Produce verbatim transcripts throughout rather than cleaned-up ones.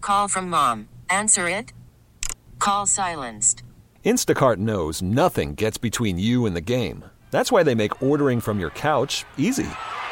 Call from mom. Answer it. Call silenced. Instacart knows nothing gets between you and the game. That's why they make ordering from your couch easy.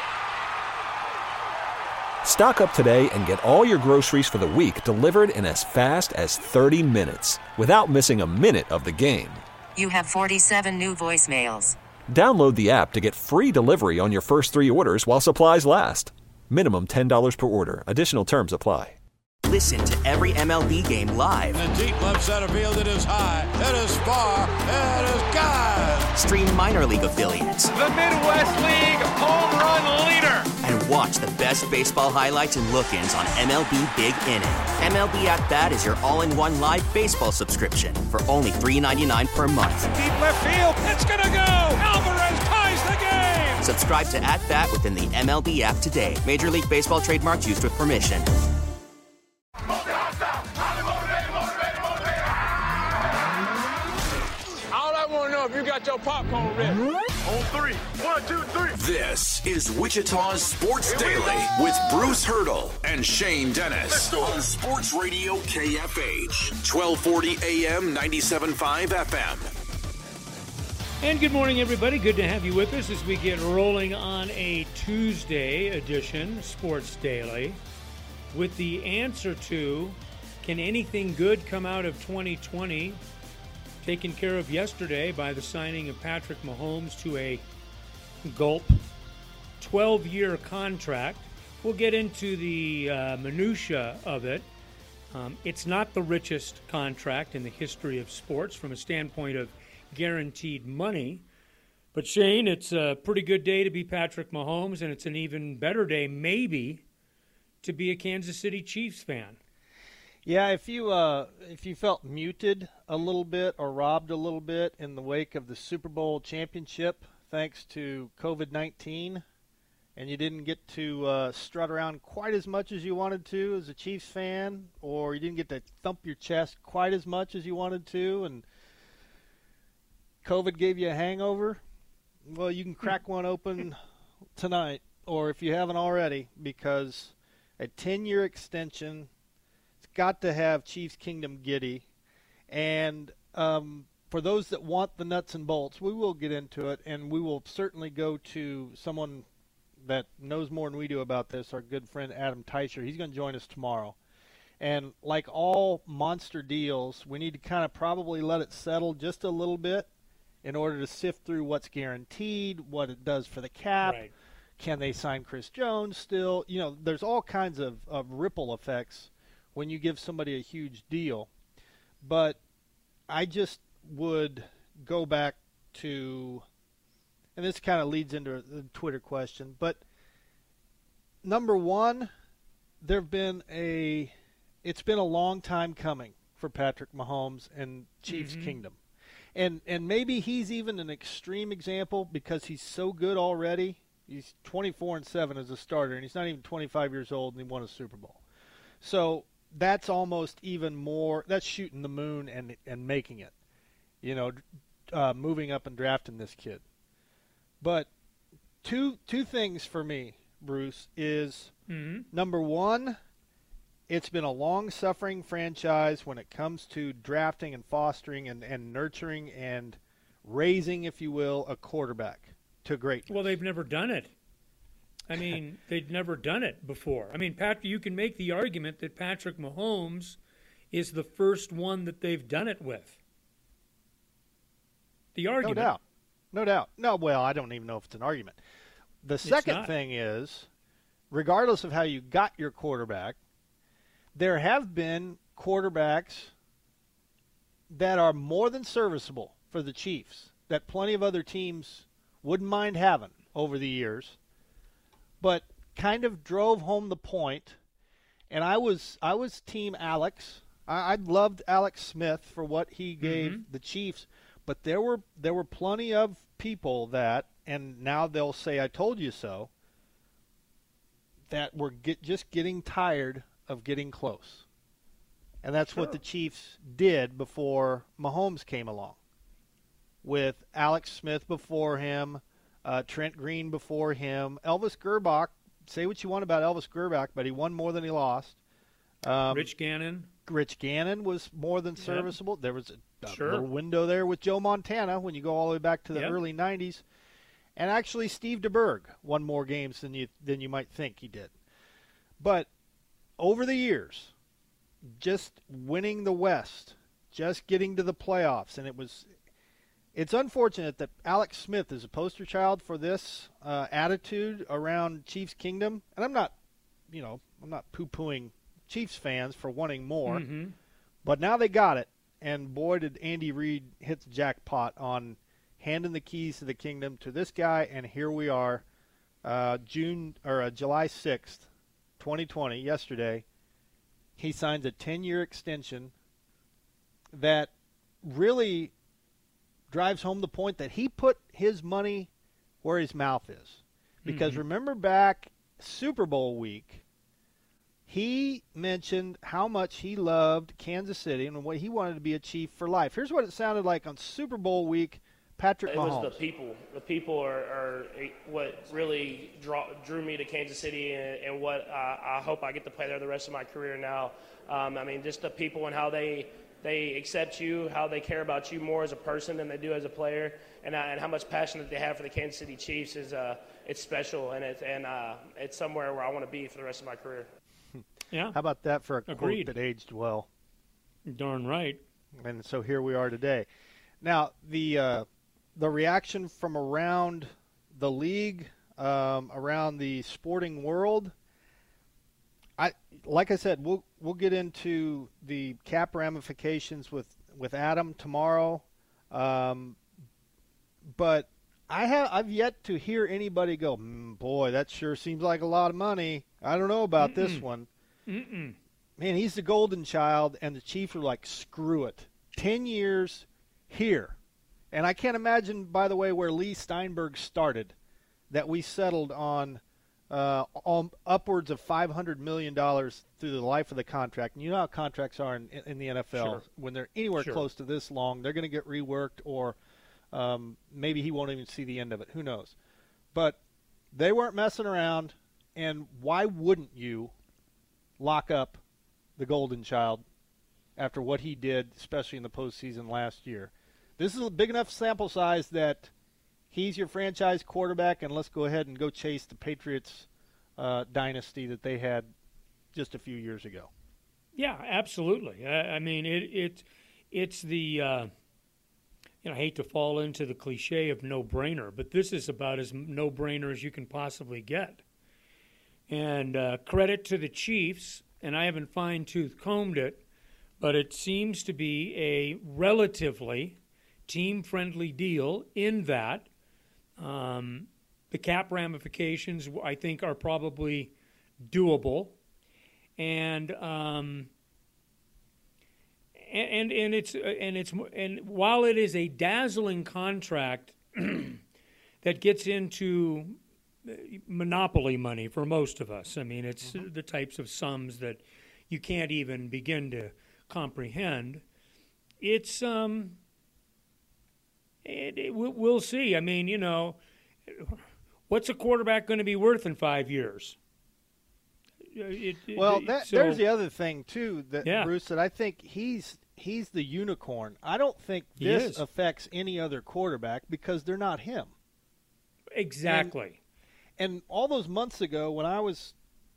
Stock up today and get all your groceries for the week delivered in as fast as thirty minutes without missing a minute of the game. You have forty-seven new voicemails. Download the app to get free delivery on your first three orders while supplies last. Minimum ten dollars per order. Additional terms apply. Listen to every M L B game live. In the deep left center field, it is high, it is far, it is gone. Stream minor league affiliates. The Midwest League home run leader. And watch the best baseball highlights and look-ins on M L B Big Inning. M L B At Bat is your all-in-one live baseball subscription for only three dollars and ninety-nine cents per month. Deep left field, it's gonna go. Alvarez ties the game. Subscribe to At Bat within the M L B app today. Major League Baseball trademarks used with permission. If you got your popcorn ready. On three. One, two, three. This is Wichita's Sports Daily with Bruce Hurdle and Shane Dennis on Sports Radio K F H, twelve forty A M, ninety-seven point five F M. And good morning, everybody. Good to have you with us as we get rolling on a Tuesday edition, Sports Daily, with the answer to, can anything good come out of twenty twenty? Taken care of yesterday by the signing of Patrick Mahomes to a gulp twelve-year contract. We'll get into the uh, minutia of it. Um, it's not the richest contract in the history of sports from a standpoint of guaranteed money. But, Shane, it's a pretty good day to be Patrick Mahomes, and it's an even better day, maybe, to be a Kansas City Chiefs fan. Yeah, if you uh, if you felt muted a little bit or robbed a little bit in the wake of the Super Bowl championship thanks to covid nineteen, and you didn't get to uh, strut around quite as much as you wanted to as a Chiefs fan, or you didn't get to thump your chest quite as much as you wanted to, and COVID gave you a hangover, well, you can crack one open tonight, or if you haven't already, because a ten-year extension – got to have Chiefs Kingdom giddy. And um, for those that want the nuts and bolts, we will get into it, and we will certainly go to someone that knows more than we do about this, our good friend Adam Teicher. He's going to join us tomorrow. And like all monster deals, we need to kind of probably let it settle just a little bit in order to sift through what's guaranteed, what it does for the cap. Right. Can they sign Chris Jones still? You know, there's all kinds of, of ripple effects when you give somebody a huge deal. But I just would go back to, and this kind of leads into the Twitter question, but number one, there have been a, it's been a long time coming for Patrick Mahomes and Chiefs mm-hmm. Kingdom. And and maybe he's even an extreme example because he's so good already. He's twenty-four and seven as a starter, and he's not even twenty-five years old, and he won a Super Bowl. So that's almost even more, that's shooting the moon and and making it, you know, uh, moving up and drafting this kid. But two two things for me, Bruce, is mm-hmm. number one, it's been a long-suffering franchise when it comes to drafting and fostering and, and nurturing and raising, if you will, a quarterback to greatness. Well, they've never done it. I mean, they'd never done it before. I mean, Pat, you can make the argument that Patrick Mahomes is the first one that they've done it with. The argument. No doubt. No doubt. No, well, I don't even know if it's an argument. The second thing is, regardless of how you got your quarterback, there have been quarterbacks that are more than serviceable for the Chiefs that plenty of other teams wouldn't mind having over the years, but kind of drove home the point. And I was I was team Alex. I, I loved Alex Smith for what he gave mm-hmm. the Chiefs, but there were there were plenty of people that, and now they'll say I told you so, that were get, just getting tired of getting close. And that's sure. what the Chiefs did before Mahomes came along. With Alex Smith before him, uh, Trent Green before him, Elvis Gerbach. Say what you want about Elvis Gerbach, but he won more than he lost. Um, Rich Gannon. Rich Gannon was more than serviceable. Yep. There was a, a sure. little window there with Joe Montana when you go all the way back to the yep. early nineties. And actually, Steve DeBerg won more games than you than you might think he did. But over the years, just winning the West, just getting to the playoffs, and it was it's unfortunate that Alex Smith is a poster child for this uh, attitude around Chiefs Kingdom. And I'm not, you know, I'm not poo-pooing Chiefs fans for wanting more, mm-hmm. but now they got it, and boy did Andy Reid hit the jackpot on handing the keys to the kingdom to this guy, and here we are, uh, June or uh, July sixth, twenty twenty, yesterday. He signs a ten-year extension that really drives home the point that he put his money where his mouth is. Because mm-hmm. remember back Super Bowl week, he mentioned how much he loved Kansas City and what he wanted to be a Chief for life. Here's what it sounded like on Super Bowl week, Patrick it Mahomes. It was the people. The people are, are what really draw, drew me to Kansas City, and, and what uh, I hope I get to play there the rest of my career now. Um, I mean, just the people and how they they accept you, how they care about you more as a person than they do as a player, and, uh, and how much passion that they have for the Kansas City Chiefs is uh, it's special, and it's and uh, it's somewhere where I want to be for the rest of my career. Yeah. How about that for a Agreed. quote that aged well? Darn right. And so here we are today. Now, the uh, the reaction from around the league, um, around the sporting world, I like I said, we'll we'll get into the cap ramifications with, with Adam tomorrow. Um, but I have I've yet to hear anybody go, mm, boy, that sure seems like a lot of money. I don't know about Mm-mm. this one. Mm-mm. Man, he's the golden child, and the Chiefs are like, screw it. Ten years here. And I can't imagine, by the way, where Lee Steinberg started, that we settled on, uh, on upwards of five hundred million dollars through the life of the contract. And you know how contracts are in, in the N F L. Sure. When they're anywhere sure. close to this long, they're going to get reworked, or um, maybe he won't even see the end of it. Who knows? But they weren't messing around, and why wouldn't you lock up the golden child after what he did, especially in the postseason last year? This is a big enough sample size that he's your franchise quarterback, and let's go ahead and go chase the Patriots uh, dynasty that they had just a few years ago. Yeah, absolutely. I, I mean, it, it it's the uh, you know, I hate to fall into the cliche of no-brainer, but this is about as no-brainer as you can possibly get. And uh, credit to the Chiefs, and I haven't fine-tooth combed it, but it seems to be a relatively team-friendly deal in that um, the cap ramifications, I think, are probably doable, and um, and and it's and it's and while it is a dazzling contract that gets into monopoly money for most of us. I mean, it's mm-hmm. the types of sums that you can't even begin to comprehend. It's um. It, it, we'll see. I mean, you know, what's a quarterback going to be worth in five years? It, it, well, that, so, there's the other thing too, that yeah. Bruce, that I think he's he's the unicorn. I don't think this affects any other quarterback because they're not him. Exactly. And, and all those months ago, when I was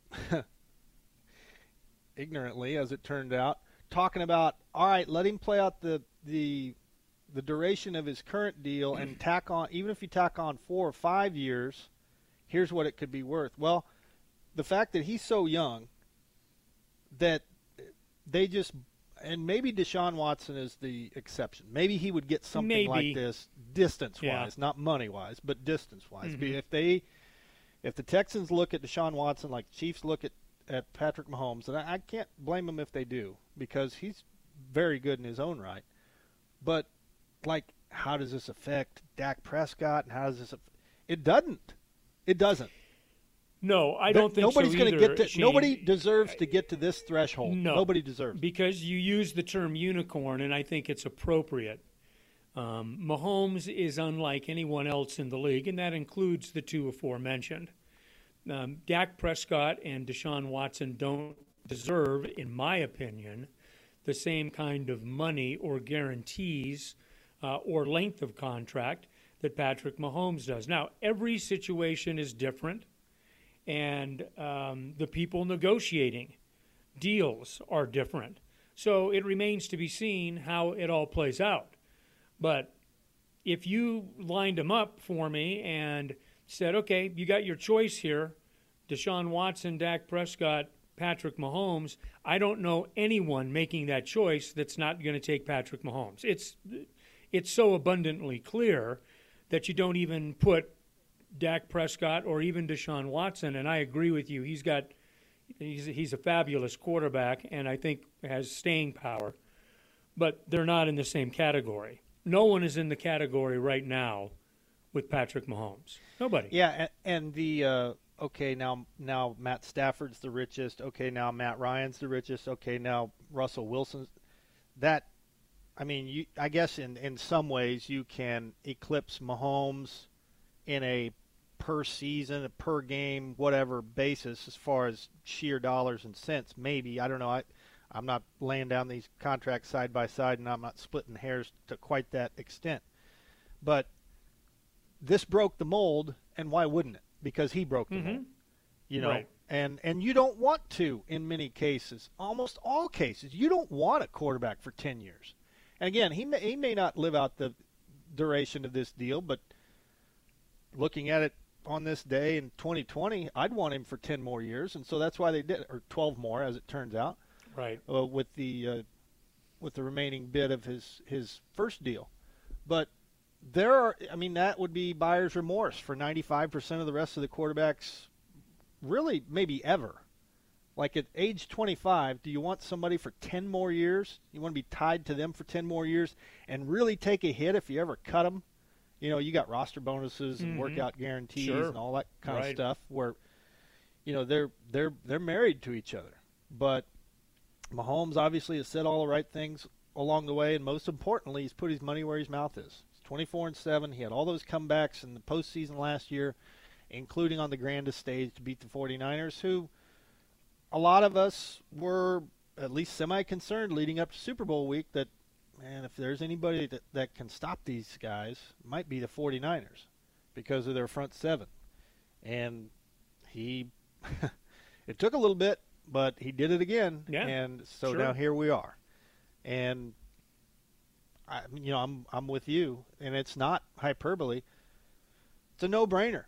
ignorantly, as it turned out, talking about, all right, let him play out the the. the duration of his current deal and tack on, even if you tack on four or five years, here's what it could be worth. Well, the fact that he's so young that they just, and maybe Deshaun Watson is the exception. Maybe he would get something maybe. like this distance-wise, yeah. not money-wise, but distance-wise. Mm-hmm. If they, if the Texans look at Deshaun Watson like the Chiefs look at, at Patrick Mahomes, and I, I can't blame them if they do, because he's very good in his own right. But like, how does this affect Dak Prescott, and how does this affect? It doesn't. It doesn't. No, I don't think nobody's so going either, to get to. Shane. Nobody deserves to get to this threshold. No, nobody deserves. Because you use the term unicorn, and I think it's appropriate. Um, Mahomes is unlike anyone else in the league, and that includes the two aforementioned. Um, Dak Prescott and Deshaun Watson don't deserve, in my opinion, the same kind of money or guarantees uh, or length of contract that Patrick Mahomes does. Now, every situation is different, and um, the people negotiating deals are different. So it remains to be seen how it all plays out. But if you lined them up for me and said, okay, you got your choice here, Deshaun Watson, Dak Prescott, Patrick Mahomes, I don't know anyone making that choice that's not going to take Patrick Mahomes. It's it's so abundantly clear that you don't even put Dak Prescott or even Deshaun Watson, and I agree with you. He's got he's he's a fabulous quarterback and I think has staying power, but they're not in the same category. No one is in the category right now with Patrick Mahomes. Nobody. Yeah, and, and the uh, okay now now Matt Stafford's the richest. Okay, now Matt Ryan's the richest. Okay, now Russell Wilson's. That, I mean, you I guess in in some ways you can eclipse Mahomes in a per season, a per game, whatever basis as far as sheer dollars and cents. Maybe, I don't know. I. I'm not laying down these contracts side by side, and I'm not splitting hairs to quite that extent. But this broke the mold, and why wouldn't it? Because he broke the Mm-hmm. mold, you know. Right. And and you don't want to in many cases, almost all cases. You don't want a quarterback for ten years. And again, he may, he may not live out the duration of this deal, but looking at it on this day in twenty twenty, I'd want him for ten more years, and so that's why they did, or twelve more, as it turns out. Right. Uh, with the uh, with the remaining bit of his, his first deal. But there are, I mean, that would be buyer's remorse for ninety-five percent of the rest of the quarterbacks, really maybe ever. Like at age twenty-five, do you want somebody for ten more years? You want to be tied to them for ten more years and really take a hit if you ever cut them? You know, you got roster bonuses and Mm-hmm. workout guarantees Sure. and all that kind Right. of stuff where, you know, they're they're they're married to each other. But Mahomes obviously has said all the right things along the way, and most importantly, he's put his money where his mouth is. He's twenty-four and seven. He had all those comebacks in the postseason last year, including on the grandest stage to beat the 49ers, who a lot of us were at least semi-concerned leading up to Super Bowl week that, man, if there's anybody that, that can stop these guys, it might be the 49ers because of their front seven. And he – it took a little bit, but he did it again, Yeah, and so sure. now here we are. And I, you know, I'm I'm with you, and it's not hyperbole. It's a no-brainer.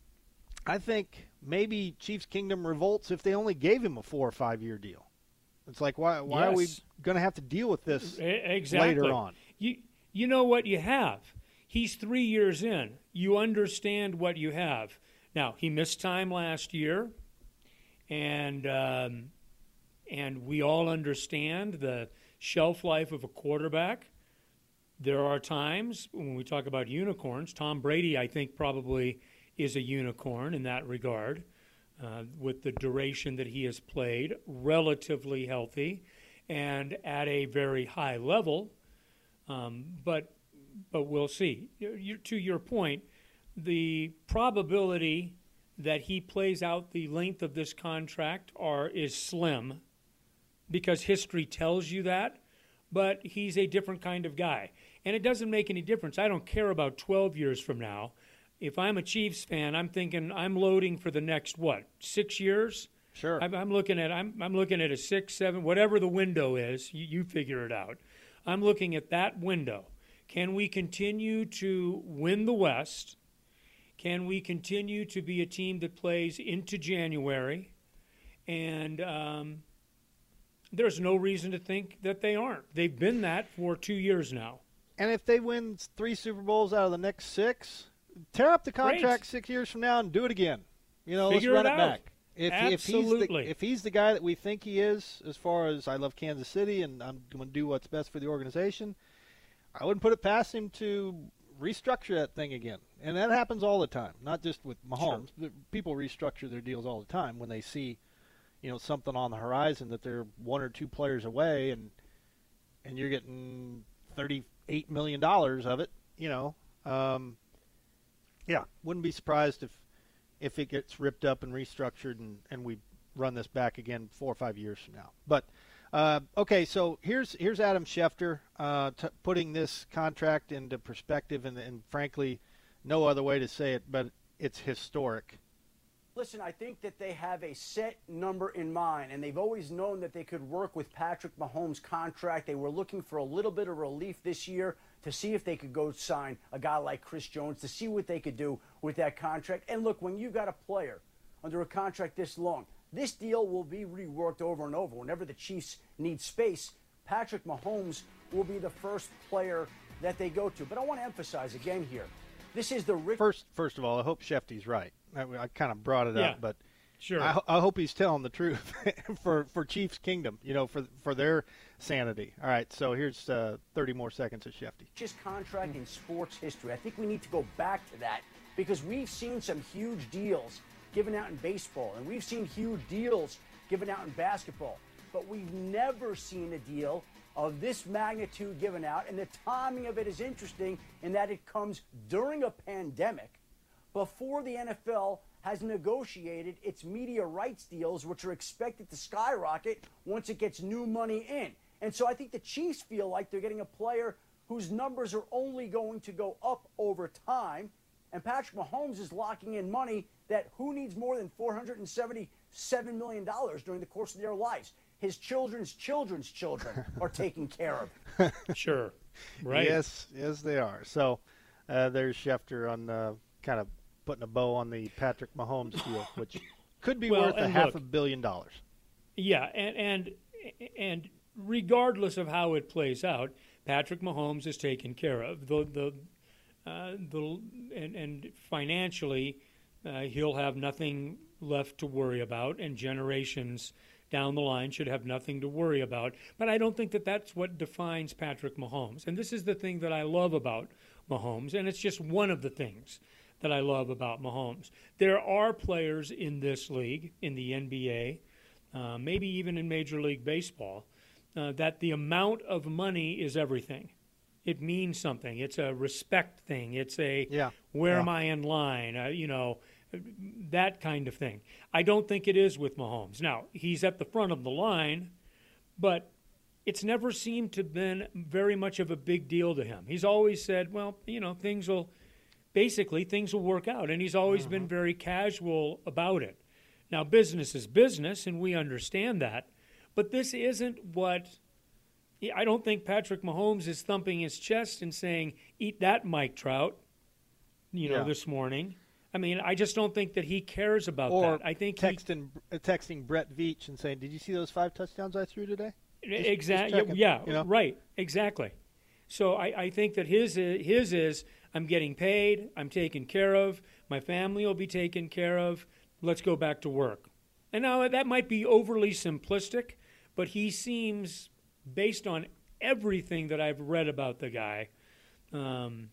I think maybe Chiefs Kingdom revolts if they only gave him a four or five year deal. It's like why why are we Yes. going to have to deal with this E- exactly. later on? You you know what you have. He's three years in. You understand what you have. Now he missed time last year. And um, and we all understand the shelf life of a quarterback. There are times when we talk about unicorns. Tom Brady, I think, probably is a unicorn in that regard, uh, with the duration that he has played, relatively healthy, and at a very high level. Um, but but we'll see. You, you, to your point, the probability that he plays out the length of this contract are is slim, because history tells you that, but he's a different kind of guy. And it doesn't make any difference. I don't care about twelve years from now. If I'm a Chiefs fan, I'm thinking I'm loading for the next, what, six years? Sure. I'm, I'm looking at I'm, I'm looking at a six, seven, whatever the window is. You, you figure it out. I'm looking at that window. Can we continue to win the West? Can we continue to be a team that plays into January? And um, there's no reason to think that they aren't. They've been that for two years now. And if they win three Super Bowls out of the next six, tear up the contract Great. six years from now and do it again. You know, Figure let's run it it, out. back. If, Absolutely. If he's, the, if he's the guy that we think he is, as far as I love Kansas City and I'm going to do what's best for the organization, I wouldn't put it past him to restructure that thing again. And that happens all the time, not just with Mahomes. Sure. People restructure their deals all the time when they see, you know, something on the horizon that they're one or two players away, and and you're getting thirty-eight million dollars of it. You know, um, yeah, wouldn't be surprised if if it gets ripped up and restructured, and, and we run this back again four or five years from now. But uh, okay, so here's here's Adam Schefter uh, t- putting this contract into perspective, and, and frankly, no other way to say it, but it's historic. Listen, I think that they have a set number in mind, and they've always known that they could work with Patrick Mahomes' contract. They were looking for a little bit of relief this year to see if they could go sign a guy like Chris Jones, to see what they could do with that contract. And look, when you got a player under a contract this long, this deal will be reworked over and over. Whenever the Chiefs need space, Patrick Mahomes will be the first player that they go to. But I want to emphasize again here, this is the Rick. First, first of all, I hope Shefty's right. I, I kind of brought it yeah, up, but sure. I, I hope he's telling the truth for for Chiefs Kingdom, you know, for for their sanity. All right, so here's uh, thirty more seconds of Shefty. Just contract in sports history. I think we need to go back to that because we've seen some huge deals given out in baseball, and we've seen huge deals given out in basketball, but we've never seen a deal of this magnitude given out, and the timing of it is interesting in that it comes during a pandemic before the N F L has negotiated its media rights deals, which are expected to skyrocket once it gets new money in. And so I think the Chiefs feel like they're getting a player whose numbers are only going to go up over time, and Patrick Mahomes is locking in money that who needs more than four hundred seventy-seven million dollars during the course of their lives? His children's children's children are taken care of. Sure. Right. Yes, yes, they are. So uh, there's Schefter on uh, kind of putting a bow on the Patrick Mahomes deal, which could be well, worth a look, half a billion dollars. Yeah, and, and and regardless of how it plays out, Patrick Mahomes is taken care of. The the uh, the and, and financially, uh, he'll have nothing left to worry about, and generations down the line should have nothing to worry about. But I don't think that that's what defines Patrick Mahomes. And this is the thing that I love about Mahomes, and it's just one of the things that I love about Mahomes. There are players in this league, in the N B A, uh, maybe even in Major League Baseball, uh, that the amount of money is everything. It means something. It's a respect thing. It's a yeah. where yeah. am I in line? Uh, you know, that kind of thing. I don't think it is with Mahomes. Now, he's at the front of the line, but it's never seemed to have been very much of a big deal to him. He's always said, well, you know, things will, basically, things will work out. And he's always uh-huh. been very casual about it. Now, business is business, and we understand that. But this isn't what, I don't think Patrick Mahomes is thumping his chest and saying, eat that, Mike Trout, you know, yeah. this morning. I mean, I just don't think that he cares about or that. I think texting, he, texting Brett Veach and saying, did you see those five touchdowns I threw today? Exactly. Yeah, you know? Right. Exactly. So I, I think that his his is, I'm getting paid, I'm taken care of, my family will be taken care of, let's go back to work. And now that might be overly simplistic, but he seems, based on everything that I've read about the guy, um,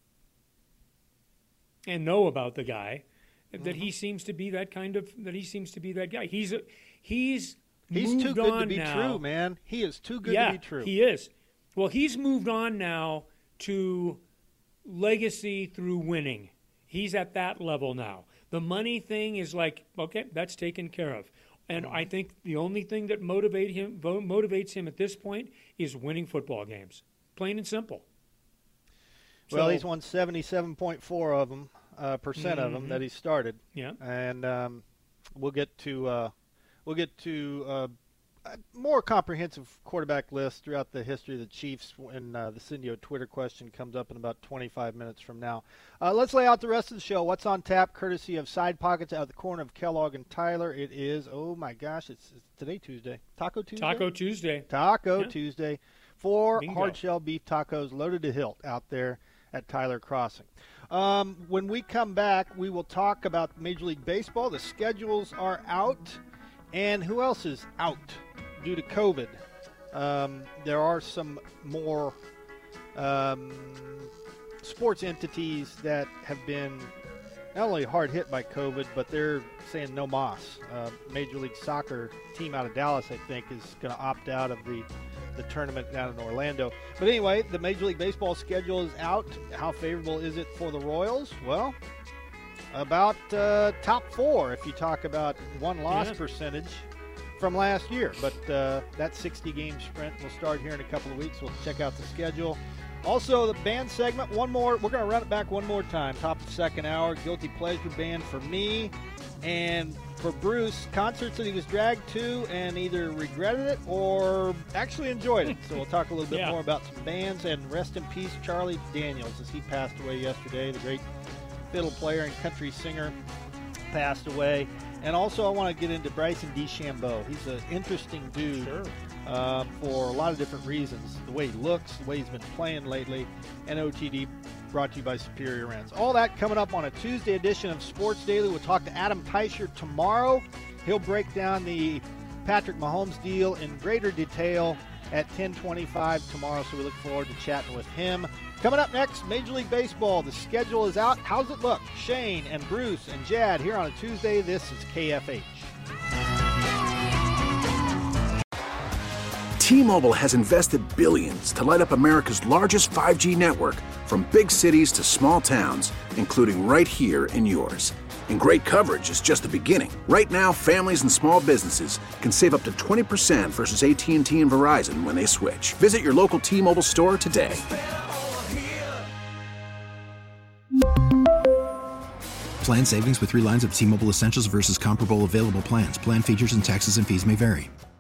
and know about the guy, mm-hmm. that he seems to be that kind of that he seems to be that guy. He's a, he's he's moved too good on to be now. true, man. He is too good yeah, to be true. He is. Well, he's moved on now to legacy through winning. He's at that level now. The money thing is like, okay, that's taken care of. And I think the only thing that motivate him motivates him at this point is winning football games. Plain and simple. Well, so, he's won seventy-seven point four of them, uh, percent mm-hmm. of them that he started. Yeah, and um, we'll get to uh, we'll get to uh, a more comprehensive quarterback list throughout the history of the Chiefs when uh, the Cindio Twitter question comes up in about twenty-five minutes from now. Uh, let's lay out the rest of the show. What's on tap, courtesy of Side Pockets out of the corner of Kellogg and Tyler. It is, oh my gosh, it's, it's today Tuesday. Taco Tuesday? Taco Tuesday. Taco yeah. Tuesday. Four Bingo. hard-shell beef tacos loaded to hilt out there at Tyler Crossing. Um, when we come back, we will talk about Major League Baseball. The schedules are out. And who else is out due to COVID? Um, there are some more um, sports entities that have been not only hard hit by COVID, but they're saying no mas. Uh, Major League Soccer team out of Dallas, I think, is going to opt out of the the tournament down in Orlando. But anyway, the Major League Baseball schedule is out. How favorable is it for the Royals? Well, about uh, top four if you talk about one-loss Yeah. percentage from last year. But uh, that sixty-game sprint will start here in a couple of weeks. We'll check out the schedule. Also, the band segment, one more. We're going to run it back one more time. Top of the second hour, Guilty Pleasure Band for me. And for Bruce, concerts that he was dragged to and either regretted it or actually enjoyed it. So we'll talk a little bit Yeah. more about some bands. And rest in peace, Charlie Daniels, as he passed away yesterday. The great fiddle player and country singer passed away. And also I want to get into Bryson DeChambeau. He's an interesting dude. Sure. Uh, for a lot of different reasons. The way he looks, the way he's been playing lately, and O T D brought to you by Superior Rents. All that coming up on a Tuesday edition of Sports Daily. We'll talk to Adam Teicher tomorrow. He'll break down the Patrick Mahomes deal in greater detail at ten twenty-five tomorrow, so we look forward to chatting with him. Coming up next, Major League Baseball. The schedule is out. How's it look? Shane and Bruce and Jad here on a Tuesday. This is K F H. T-Mobile has invested billions to light up America's largest five G network, from big cities to small towns, including right here in yours. And great coverage is just the beginning. Right now, families and small businesses can save up to twenty percent versus A T and T and Verizon when they switch. Visit your local T-Mobile store today. Plan savings with three lines of T-Mobile Essentials versus comparable available plans. Plan features and taxes and fees may vary.